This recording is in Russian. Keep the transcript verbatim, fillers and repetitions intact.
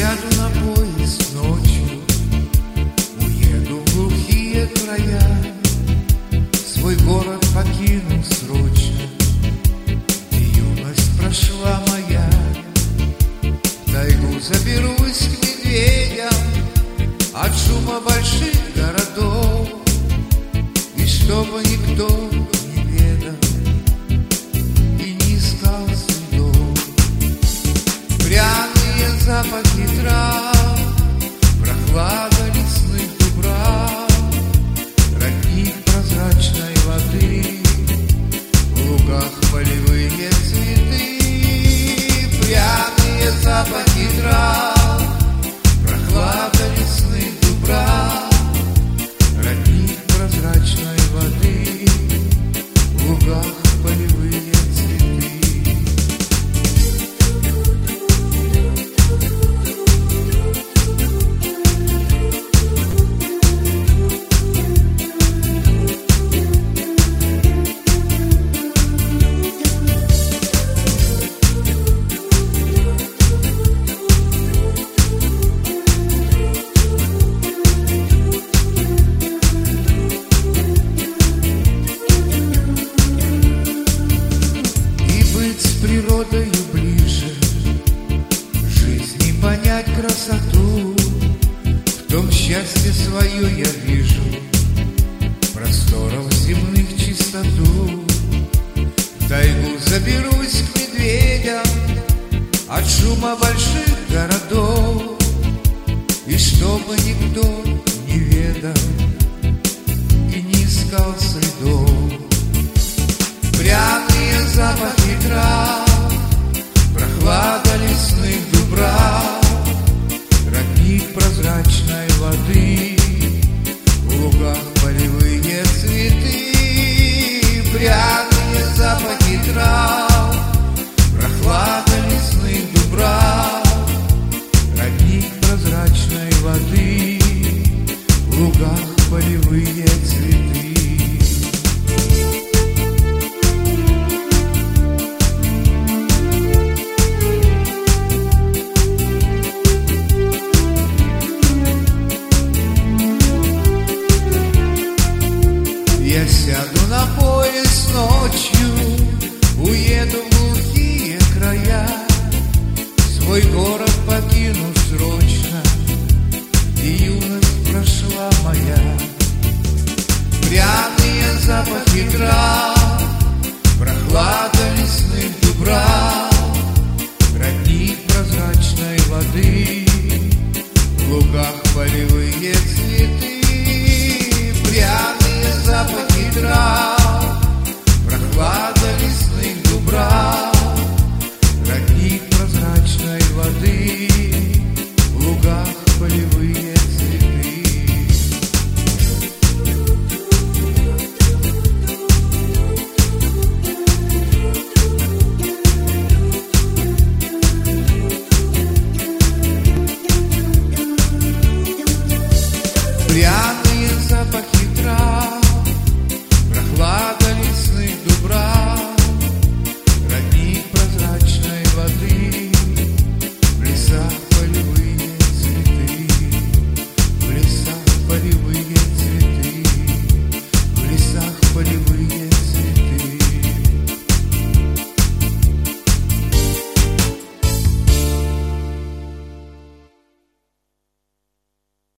Сяду на поезд ночью, уеду в глухие края, свой город покину срочно, где юность прошла моя. В тайгу заберусь к медведям от шума больших городов, и чтобы никто не ведал и не искал следов. Пряные запахи трав, прохлада лесных дубрав, родник прозрачной воды, в лугах полевые цветы. Пряные запахи трав, прохлада лесных дубрав, родник прозрачной воды, в лугах полевые цветы. Природою ближе, жизни понять красоту, в том счастье свое я вижу, просторов земных чистоту. В тайгу заберусь к медведям от шума больших городов, и чтобы никто не ведал и не искал следов. Пряные запахи